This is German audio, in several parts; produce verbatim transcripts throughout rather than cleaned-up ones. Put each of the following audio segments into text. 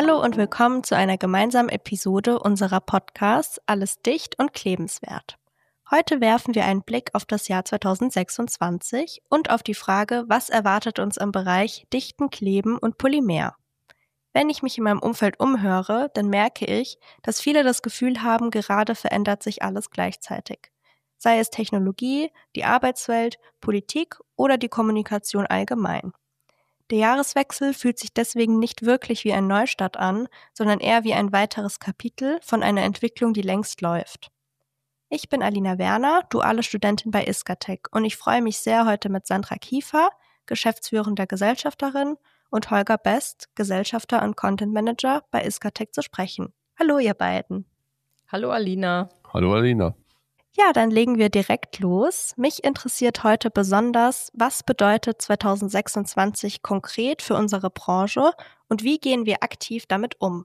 Hallo und willkommen zu einer gemeinsamen Episode unserer Podcasts Alles dicht und klebenswert. Heute werfen wir einen Blick auf das Jahr zweitausendsechsundzwanzig und auf die Frage, was erwartet uns im Bereich Dichten, Kleben und Polymer. Wenn ich mich in meinem Umfeld umhöre, dann merke ich, dass viele das Gefühl haben, gerade verändert sich alles gleichzeitig. Sei es Technologie, die Arbeitswelt, Politik oder die Kommunikation allgemein. Der Jahreswechsel fühlt sich deswegen nicht wirklich wie ein Neustart an, sondern eher wie ein weiteres Kapitel von einer Entwicklung, die längst läuft. Ich bin Alina Werner, duale Studentin bei Iskatec und ich freue mich sehr, heute mit Sandra Kiefer, geschäftsführender Gesellschafterin, und Holger Best, Gesellschafter und Content Manager bei Iskatec zu sprechen. Hallo ihr beiden. Hallo Alina. Hallo Alina. Ja, dann legen wir direkt los. Mich interessiert heute besonders, was bedeutet zweitausendsechsundzwanzig konkret für unsere Branche und wie gehen wir aktiv damit um?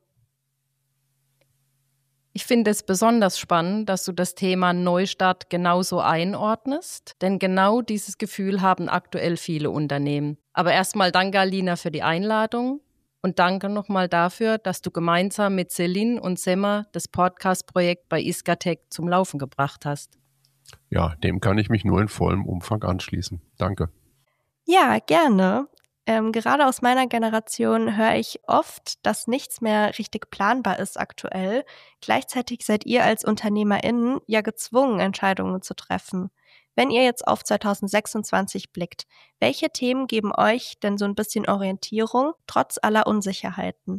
Ich finde es besonders spannend, dass du das Thema Neustart genauso einordnest, denn genau dieses Gefühl haben aktuell viele Unternehmen. Aber erstmal danke Alina für die Einladung und danke nochmal dafür, dass du gemeinsam mit Celine und Semmer das Podcast-Projekt bei Iskatec zum Laufen gebracht hast. Ja, dem kann ich mich nur in vollem Umfang anschließen. Danke. Ja, gerne. Ähm, gerade aus meiner Generation höre ich oft, dass nichts mehr richtig planbar ist aktuell. Gleichzeitig seid ihr als UnternehmerInnen ja gezwungen, Entscheidungen zu treffen. Wenn ihr jetzt auf zweitausendsechsundzwanzig blickt, welche Themen geben euch denn so ein bisschen Orientierung, trotz aller Unsicherheiten?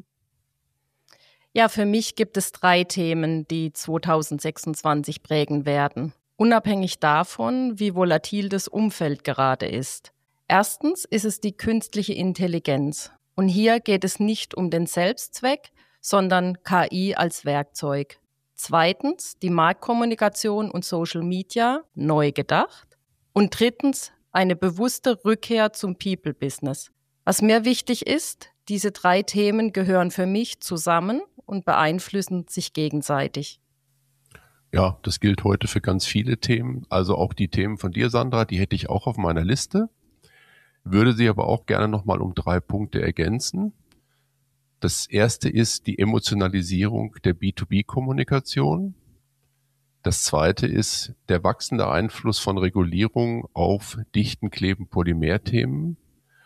Ja, für mich gibt es drei Themen, die zweitausendsechsundzwanzig prägen werden. Unabhängig davon, wie volatil das Umfeld gerade ist. Erstens ist es die künstliche Intelligenz. Und hier geht es nicht um den Selbstzweck, sondern K I als Werkzeug. Zweitens die Marktkommunikation und Social Media, neu gedacht. Und drittens eine bewusste Rückkehr zum People-Business. Was mir wichtig ist, diese drei Themen gehören für mich zusammen und beeinflussen sich gegenseitig. Ja, das gilt heute für ganz viele Themen. Also auch die Themen von dir, Sandra, die hätte ich auch auf meiner Liste. Würde sie aber auch gerne nochmal um drei Punkte ergänzen. Das erste ist die Emotionalisierung der B zwei B-Kommunikation. Das zweite ist der wachsende Einfluss von Regulierung auf Dichten, Kleben, Polymerthemen.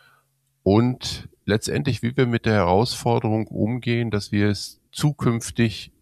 Und letztendlich, wie wir mit der Herausforderung umgehen, dass wir es zukünftig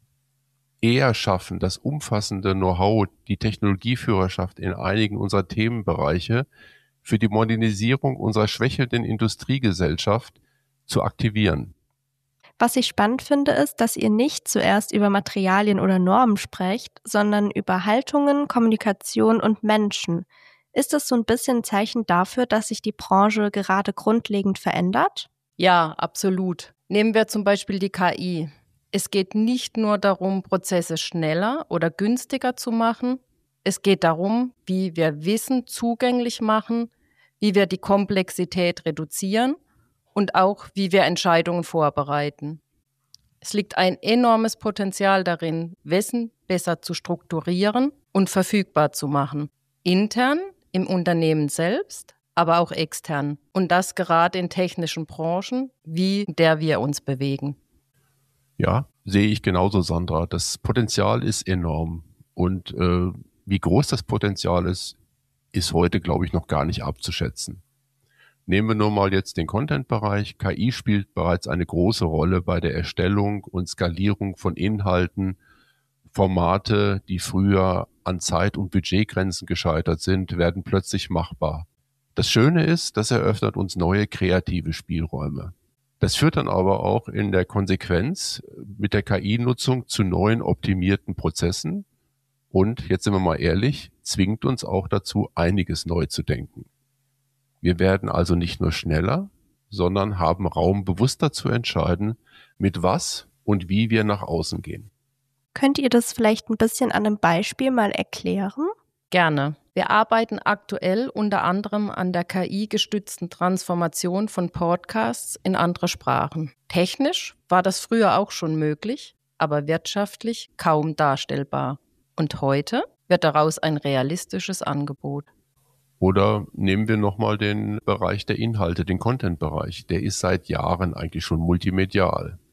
eher schaffen, das umfassende Know-how, die Technologieführerschaft in einigen unserer Themenbereiche für die Modernisierung unserer schwächelnden Industriegesellschaft zu aktivieren. Was ich spannend finde, ist, dass ihr nicht zuerst über Materialien oder Normen sprecht, sondern über Haltungen, Kommunikation und Menschen. Ist das so ein bisschen ein Zeichen dafür, dass sich die Branche gerade grundlegend verändert? Ja, absolut. Nehmen wir zum Beispiel die K I. Es geht nicht nur darum, Prozesse schneller oder günstiger zu machen. Es geht darum, wie wir Wissen zugänglich machen, wie wir die Komplexität reduzieren und auch, wie wir Entscheidungen vorbereiten. Es liegt ein enormes Potenzial darin, Wissen besser zu strukturieren und verfügbar zu machen. Intern, im Unternehmen selbst, aber auch extern. Und das gerade in technischen Branchen, wie der wir uns bewegen. Ja, sehe ich genauso, Sandra. Das Potenzial ist enorm. Und äh, wie groß das Potenzial ist, ist heute, glaube ich, noch gar nicht abzuschätzen. Nehmen wir nur mal jetzt den Content-Bereich. K I spielt bereits eine große Rolle bei der Erstellung und Skalierung von Inhalten. Formate, die früher an Zeit- und Budgetgrenzen gescheitert sind, werden plötzlich machbar. Das Schöne ist, das eröffnet uns neue kreative Spielräume. Das führt dann aber auch in der Konsequenz mit der K I-Nutzung zu neuen optimierten Prozessen und, jetzt sind wir mal ehrlich, zwingt uns auch dazu, einiges neu zu denken. Wir werden also nicht nur schneller, sondern haben Raum, bewusster zu entscheiden, mit was und wie wir nach außen gehen. Könnt ihr das vielleicht ein bisschen an einem Beispiel mal erklären? Gerne. Wir arbeiten aktuell unter anderem an der K I-gestützten Transformation von Podcasts in andere Sprachen. Technisch war das früher auch schon möglich, aber wirtschaftlich kaum darstellbar. Und heute wird daraus ein realistisches Angebot. Oder nehmen wir nochmal den Bereich der Inhalte, den Content-Bereich. Der ist seit Jahren eigentlich schon multimedial.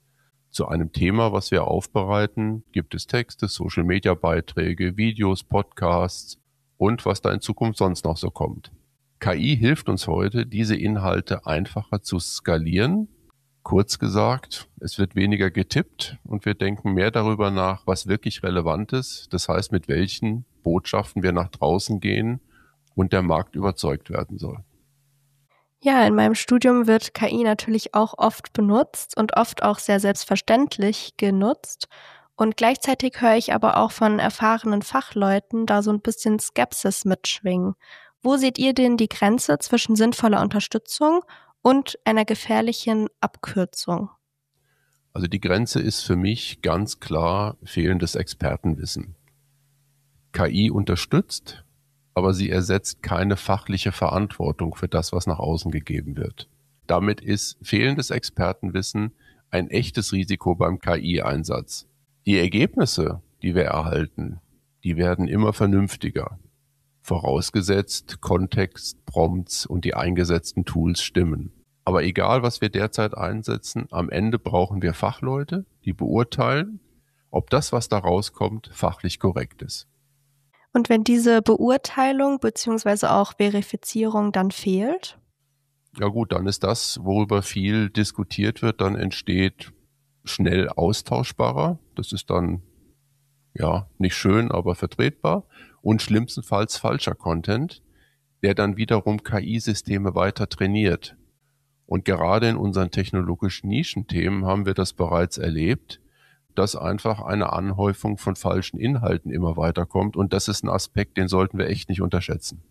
Zu einem Thema, was wir aufbereiten, gibt es Texte, Social-Media-Beiträge, Videos, Podcasts und was da in Zukunft sonst noch so kommt. K I hilft uns heute, diese Inhalte einfacher zu skalieren. Kurz gesagt, es wird weniger getippt und wir denken mehr darüber nach, was wirklich relevant ist. Das heißt, mit welchen Botschaften wir nach draußen gehen und der Markt überzeugt werden soll. Ja, in meinem Studium wird K I natürlich auch oft benutzt und oft auch sehr selbstverständlich genutzt. Und gleichzeitig höre ich aber auch von erfahrenen Fachleuten da so ein bisschen Skepsis mitschwingen. Wo seht ihr denn die Grenze zwischen sinnvoller Unterstützung und einer gefährlichen Abkürzung? Also die Grenze ist für mich ganz klar fehlendes Expertenwissen. K I unterstützt, aber sie ersetzt keine fachliche Verantwortung für das, was nach außen gegeben wird. Damit ist fehlendes Expertenwissen ein echtes Risiko beim K I-Einsatz. Die Ergebnisse, die wir erhalten, die werden immer vernünftiger. Vorausgesetzt, Kontext, Prompts und die eingesetzten Tools stimmen. Aber egal, was wir derzeit einsetzen, am Ende brauchen wir Fachleute, die beurteilen, ob das, was da rauskommt, fachlich korrekt ist. Und wenn diese Beurteilung bzw. auch Verifizierung dann fehlt? Ja gut, dann ist das, worüber viel diskutiert wird, dann entsteht schnell austauschbarer. Das ist dann ja nicht schön, aber vertretbar. Und schlimmstenfalls falscher Content, der dann wiederum K I-Systeme weiter trainiert. Und gerade in unseren technologischen Nischenthemen haben wir das bereits erlebt, dass einfach eine Anhäufung von falschen Inhalten immer weiterkommt. Und das ist ein Aspekt, den sollten wir echt nicht unterschätzen.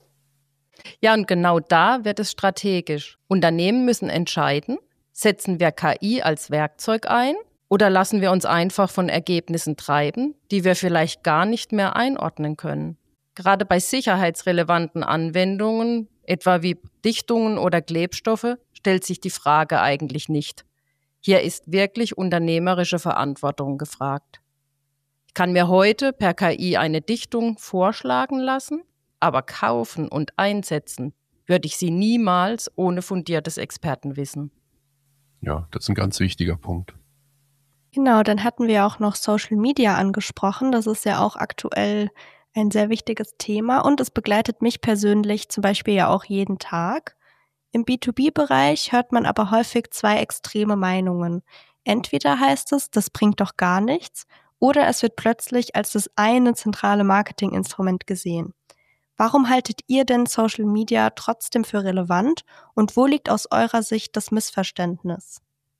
Ja, und genau da wird es strategisch. Unternehmen müssen entscheiden, setzen wir K I als Werkzeug ein oder lassen wir uns einfach von Ergebnissen treiben, die wir vielleicht gar nicht mehr einordnen können. Gerade bei sicherheitsrelevanten Anwendungen, etwa wie Dichtungen oder Klebstoffe, stellt sich die Frage eigentlich nicht. Hier ist wirklich unternehmerische Verantwortung gefragt. Ich kann mir heute per K I eine Dichtung vorschlagen lassen, aber kaufen und einsetzen würde ich sie niemals ohne fundiertes Expertenwissen. Ja, das ist ein ganz wichtiger Punkt. Genau, dann hatten wir auch noch Social Media angesprochen. Das ist ja auch aktuell ein sehr wichtiges Thema und es begleitet mich persönlich zum Beispiel ja auch jeden Tag. Im B zwei B-Bereich hört man aber häufig zwei extreme Meinungen. Entweder heißt es, das bringt doch gar nichts, oder es wird plötzlich als das eine zentrale Marketinginstrument gesehen. Warum haltet ihr denn Social Media trotzdem für relevant und wo liegt aus eurer Sicht das Missverständnis?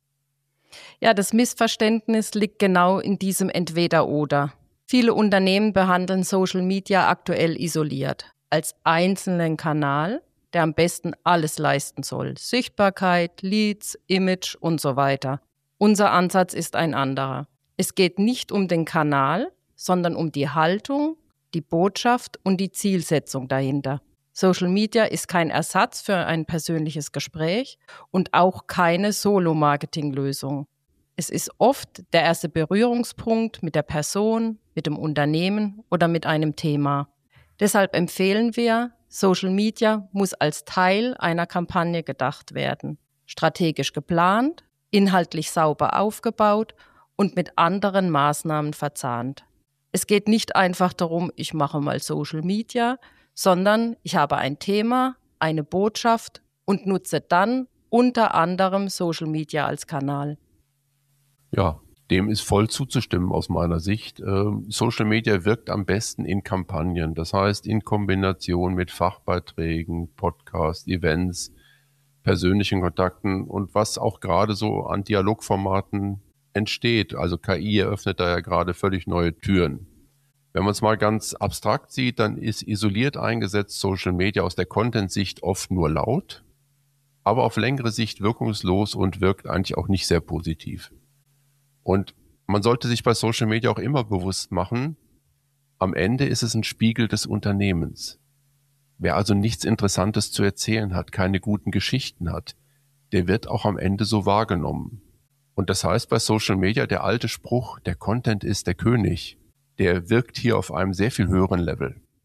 Ja, das Missverständnis liegt genau in diesem Entweder-Oder. Viele Unternehmen behandeln Social Media aktuell isoliert, als einzelnen Kanal, der am besten alles leisten soll. Sichtbarkeit, Leads, Image und so weiter. Unser Ansatz ist ein anderer. Es geht nicht um den Kanal, sondern um die Haltung, die Botschaft und die Zielsetzung dahinter. Social Media ist kein Ersatz für ein persönliches Gespräch und auch keine Solo-Marketing-Lösung. Es ist oft der erste Berührungspunkt mit der Person, mit dem Unternehmen oder mit einem Thema. Deshalb empfehlen wir, Social Media muss als Teil einer Kampagne gedacht werden, strategisch geplant, inhaltlich sauber aufgebaut und mit anderen Maßnahmen verzahnt. Es geht nicht einfach darum, ich mache mal Social Media, sondern ich habe ein Thema, eine Botschaft und nutze dann unter anderem Social Media als Kanal. Ja, dem ist voll zuzustimmen aus meiner Sicht. Ähm, Social Media wirkt am besten in Kampagnen, das heißt in Kombination mit Fachbeiträgen, Podcasts, Events, persönlichen Kontakten und was auch gerade so an Dialogformaten entsteht. Also K I eröffnet da ja gerade völlig neue Türen. Wenn man es mal ganz abstrakt sieht, dann ist isoliert eingesetzt Social Media aus der Content-Sicht oft nur laut, aber auf längere Sicht wirkungslos und wirkt eigentlich auch nicht sehr positiv. Und man sollte sich bei Social Media auch immer bewusst machen, am Ende ist es ein Spiegel des Unternehmens. Wer also nichts Interessantes zu erzählen hat, keine guten Geschichten hat, der wird auch am Ende so wahrgenommen. Und das heißt bei Social Media, der alte Spruch, der Content ist der König, der wirkt hier auf einem sehr viel höheren Level.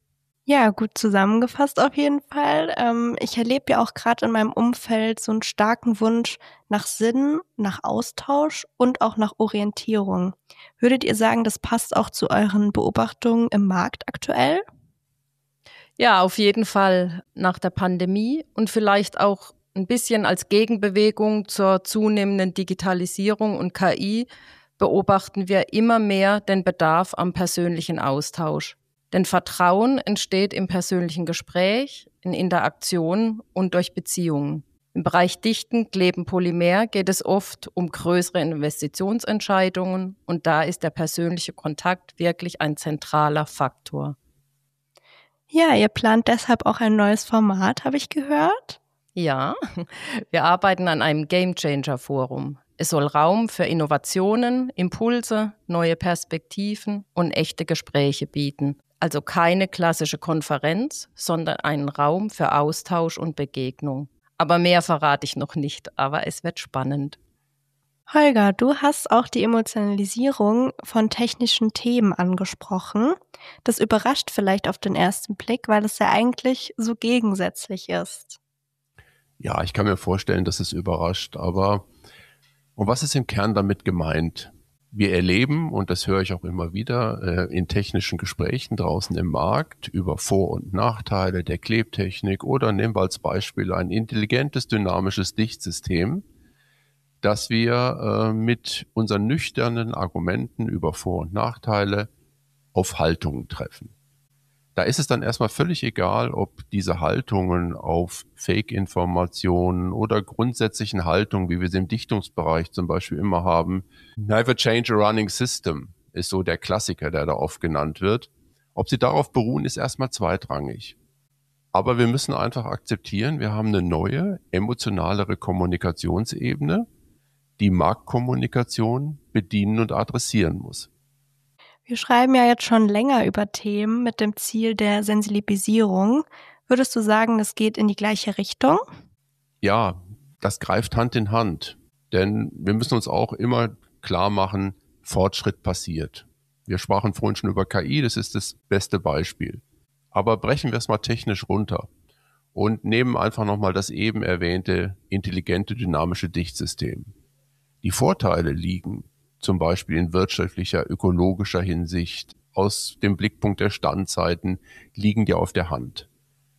Ja, gut zusammengefasst auf jeden Fall. Ähm, ich erlebe ja auch gerade in meinem Umfeld so einen starken Wunsch nach Sinn, nach Austausch und auch nach Orientierung. Würdet ihr sagen, das passt auch zu euren Beobachtungen im Markt aktuell? Ja, auf jeden Fall nach der Pandemie und vielleicht auch ein bisschen als Gegenbewegung zur zunehmenden Digitalisierung und K I beobachten wir immer mehr den Bedarf am persönlichen Austausch. Denn Vertrauen entsteht im persönlichen Gespräch, in Interaktion und durch Beziehungen. Im Bereich Dichten, Kleben, Polymer geht es oft um größere Investitionsentscheidungen und da ist der persönliche Kontakt wirklich ein zentraler Faktor. Ja, ihr plant deshalb auch ein neues Format, habe ich gehört. Ja, wir arbeiten an einem Game-Changer-Forum. Es soll Raum für Innovationen, Impulse, neue Perspektiven und echte Gespräche bieten. Also keine klassische Konferenz, sondern einen Raum für Austausch und Begegnung. Aber mehr verrate ich noch nicht, aber es wird spannend. Holger, du hast auch die Emotionalisierung von technischen Themen angesprochen. Das überrascht vielleicht auf den ersten Blick, weil es ja eigentlich so gegensätzlich ist. Ja, ich kann mir vorstellen, dass es überrascht, aber und was ist im Kern damit gemeint? Wir erleben, und das höre ich auch immer wieder, äh, in technischen Gesprächen draußen im Markt über Vor- und Nachteile der Klebtechnik oder nehmen wir als Beispiel ein intelligentes, dynamisches Dichtsystem, dass wir äh, mit unseren nüchternen Argumenten über Vor- und Nachteile auf Haltungen treffen. Da ist es dann erstmal völlig egal, ob diese Haltungen auf Fake-Informationen oder grundsätzlichen Haltungen, wie wir sie im Dichtungsbereich zum Beispiel immer haben. Never change a running system ist so der Klassiker, der da oft genannt wird. Ob sie darauf beruhen, ist erstmal zweitrangig. Aber wir müssen einfach akzeptieren, wir haben eine neue, emotionalere Kommunikationsebene, die Marktkommunikation bedienen und adressieren muss. Wir schreiben ja jetzt schon länger über Themen mit dem Ziel der Sensibilisierung. Würdest du sagen, es geht in die gleiche Richtung? Ja, das greift Hand in Hand, denn wir müssen uns auch immer klar machen, Fortschritt passiert. Wir sprachen vorhin schon über K I, das ist das beste Beispiel. Aber brechen wir es mal technisch runter und nehmen einfach nochmal das eben erwähnte intelligente dynamische Dichtsystem. Die Vorteile liegen zum Beispiel in wirtschaftlicher, ökologischer Hinsicht, aus dem Blickpunkt der Standzeiten, liegen die auf der Hand.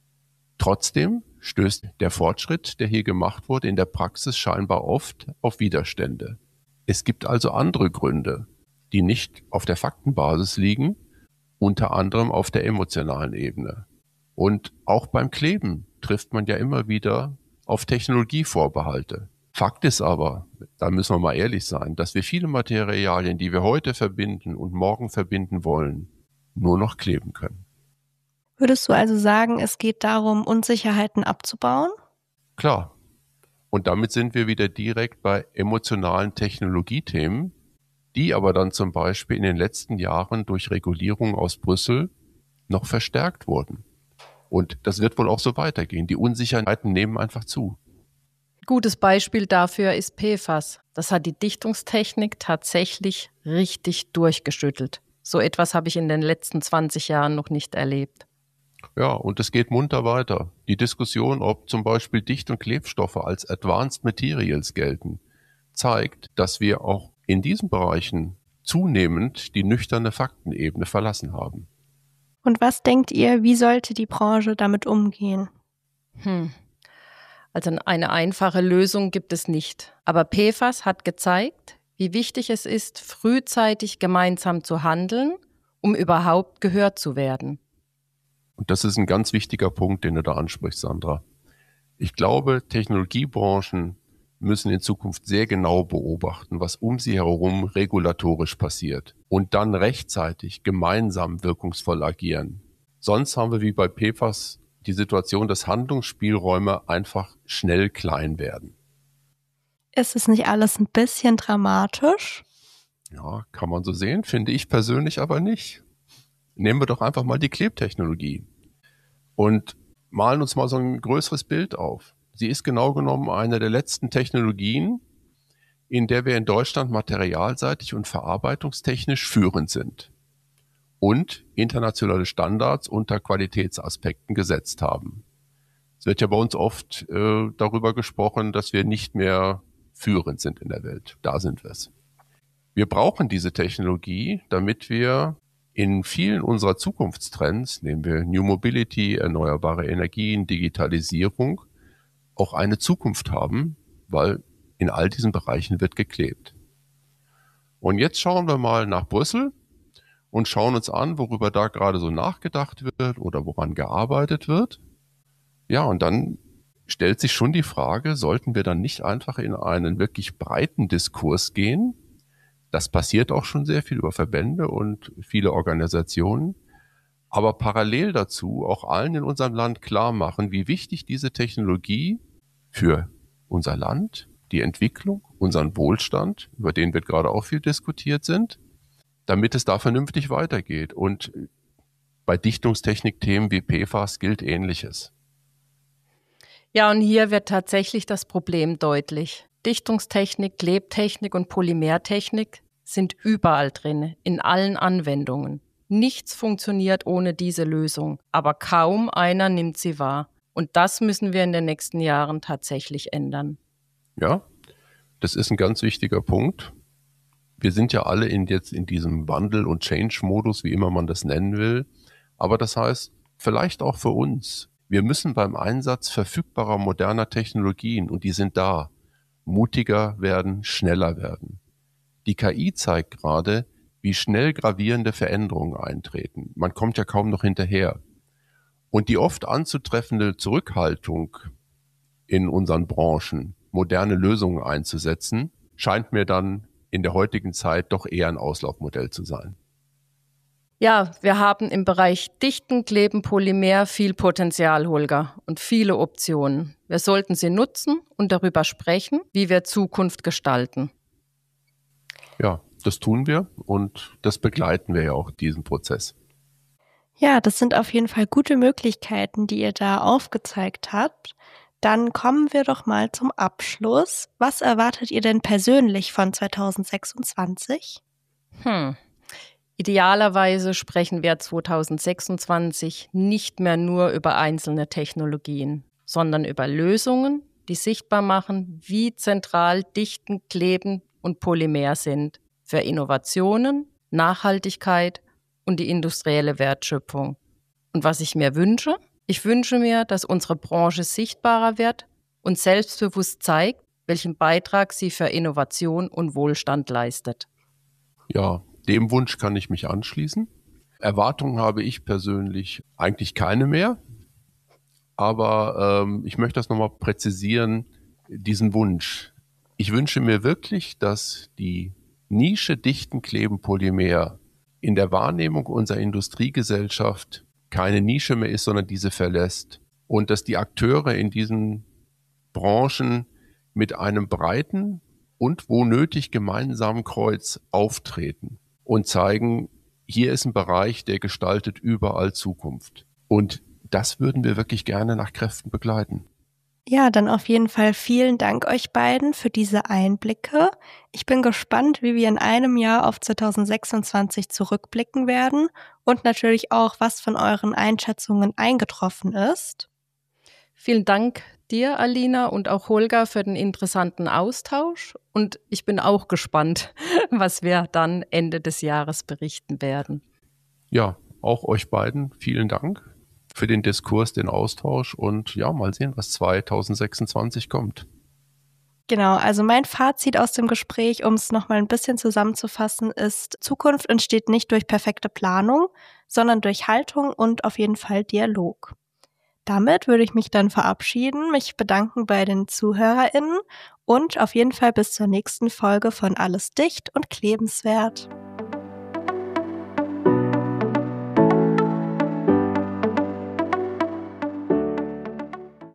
Trotzdem stößt der Fortschritt, der hier gemacht wurde, in der Praxis scheinbar oft auf Widerstände. Es gibt also andere Gründe, die nicht auf der Faktenbasis liegen, unter anderem auf der emotionalen Ebene. Und auch beim Kleben trifft man ja immer wieder auf Technologievorbehalte. Fakt ist aber, da müssen wir mal ehrlich sein, dass wir viele Materialien, die wir heute verbinden und morgen verbinden wollen, nur noch kleben können. Würdest du also sagen, es geht darum, Unsicherheiten abzubauen? Klar. Und damit sind wir wieder direkt bei emotionalen Technologiethemen, die aber dann zum Beispiel in den letzten Jahren durch Regulierung aus Brüssel noch verstärkt wurden. Und das wird wohl auch so weitergehen. Die Unsicherheiten nehmen einfach zu. Gutes Beispiel dafür ist P F A S. Das hat die Dichtungstechnik tatsächlich richtig durchgeschüttelt. So etwas habe ich in den letzten zwanzig Jahren noch nicht erlebt. Ja, und es geht munter weiter. Die Diskussion, ob zum Beispiel Dicht- und Klebstoffe als Advanced Materials gelten, zeigt, dass wir auch in diesen Bereichen zunehmend die nüchterne Faktenebene verlassen haben. Und was denkt ihr, wie sollte die Branche damit umgehen? Hm. Also eine einfache Lösung gibt es nicht. Aber P F A S hat gezeigt, wie wichtig es ist, frühzeitig gemeinsam zu handeln, um überhaupt gehört zu werden. Und das ist ein ganz wichtiger Punkt, den du da ansprichst, Sandra. Ich glaube, Technologiebranchen müssen in Zukunft sehr genau beobachten, was um sie herum regulatorisch passiert und dann rechtzeitig gemeinsam wirkungsvoll agieren. Sonst haben wir wie bei P F A S die Situation, dass Handlungsspielräume einfach schnell klein werden. Ist es nicht alles ein bisschen dramatisch? Ja, kann man so sehen, finde ich persönlich aber nicht. Nehmen wir doch einfach mal die Klebtechnologie und malen uns mal so ein größeres Bild auf. Sie ist genau genommen eine der letzten Technologien, in der wir in Deutschland materialseitig und verarbeitungstechnisch führend sind. und internationale Standards unter Qualitätsaspekten gesetzt haben. Es wird ja bei uns oft äh, darüber gesprochen, dass wir nicht mehr führend sind in der Welt. Da sind wir es. Wir brauchen diese Technologie, damit wir in vielen unserer Zukunftstrends, nehmen wir New Mobility, erneuerbare Energien, Digitalisierung, auch eine Zukunft haben, weil in all diesen Bereichen wird geklebt. Und jetzt schauen wir mal nach Brüssel und schauen uns an, worüber da gerade so nachgedacht wird oder woran gearbeitet wird. Ja, und dann stellt sich schon die Frage, sollten wir dann nicht einfach in einen wirklich breiten Diskurs gehen? Das passiert auch schon sehr viel über Verbände und viele Organisationen. Aber parallel dazu auch allen in unserem Land klar machen, wie wichtig diese Technologie für unser Land, die Entwicklung, unseren Wohlstand, über den wird gerade auch viel diskutiert sind, damit es da vernünftig weitergeht. Und bei Dichtungstechnikthemen wie P F A S gilt Ähnliches. Ja, und hier wird tatsächlich das Problem deutlich. Dichtungstechnik, Klebtechnik und Polymertechnik sind überall drin, in allen Anwendungen. Nichts funktioniert ohne diese Lösung, aber kaum einer nimmt sie wahr. Und das müssen wir in den nächsten Jahren tatsächlich ändern. Ja, das ist ein ganz wichtiger Punkt. Wir sind ja alle in jetzt in diesem Wandel- und Change-Modus, wie immer man das nennen will. Aber das heißt, vielleicht auch für uns. Wir müssen beim Einsatz verfügbarer moderner Technologien, und die sind da, mutiger werden, schneller werden. Die K I zeigt gerade, wie schnell gravierende Veränderungen eintreten. Man kommt ja kaum noch hinterher. Und die oft anzutreffende Zurückhaltung in unseren Branchen, moderne Lösungen einzusetzen, scheint mir dann in der heutigen Zeit doch eher ein Auslaufmodell zu sein. Ja, wir haben im Bereich Dichten, Kleben, Polymer viel Potenzial, Holger, und viele Optionen. Wir sollten sie nutzen und darüber sprechen, wie wir Zukunft gestalten. Ja, das tun wir und das begleiten wir ja auch, diesen Prozess. Ja, das sind auf jeden Fall gute Möglichkeiten, die ihr da aufgezeigt habt. Dann kommen wir doch mal zum Abschluss. Was erwartet ihr denn persönlich von zwanzig sechsundzwanzig? Hm. Idealerweise sprechen wir zwanzig sechsundzwanzig nicht mehr nur über einzelne Technologien, sondern über Lösungen, die sichtbar machen, wie zentral Dichten, Kleben und Polymer sind für Innovationen, Nachhaltigkeit und die industrielle Wertschöpfung. Und was ich mir wünsche? Ich wünsche mir, dass unsere Branche sichtbarer wird und selbstbewusst zeigt, welchen Beitrag sie für Innovation und Wohlstand leistet. Ja, dem Wunsch kann ich mich anschließen. Erwartungen habe ich persönlich eigentlich keine mehr. Aber ähm, ich möchte das nochmal präzisieren, diesen Wunsch. Ich wünsche mir wirklich, dass die Nische Dichten, Kleben, Polymer in der Wahrnehmung unserer Industriegesellschaft keine Nische mehr ist, sondern diese verlässt. Und dass die Akteure in diesen Branchen mit einem breiten und wo nötig gemeinsamen Kreuz auftreten und zeigen, hier ist ein Bereich, der gestaltet überall Zukunft. Und das würden wir wirklich gerne nach Kräften begleiten. Ja, dann auf jeden Fall vielen Dank euch beiden für diese Einblicke. Ich bin gespannt, wie wir in einem Jahr auf zwanzig sechsundzwanzig zurückblicken werden und natürlich auch, was von euren Einschätzungen eingetroffen ist. Vielen Dank dir, Alina, und auch Holger für den interessanten Austausch. Und ich bin auch gespannt, was wir dann Ende des Jahres berichten werden. Ja, auch euch beiden vielen Dank für den Diskurs, den Austausch und ja, mal sehen, was zwanzig sechsundzwanzig kommt. Genau, also mein Fazit aus dem Gespräch, um es nochmal ein bisschen zusammenzufassen, ist, Zukunft entsteht nicht durch perfekte Planung, sondern durch Haltung und auf jeden Fall Dialog. Damit würde ich mich dann verabschieden, mich bedanken bei den ZuhörerInnen und auf jeden Fall bis zur nächsten Folge von Alles dicht und klebenswert.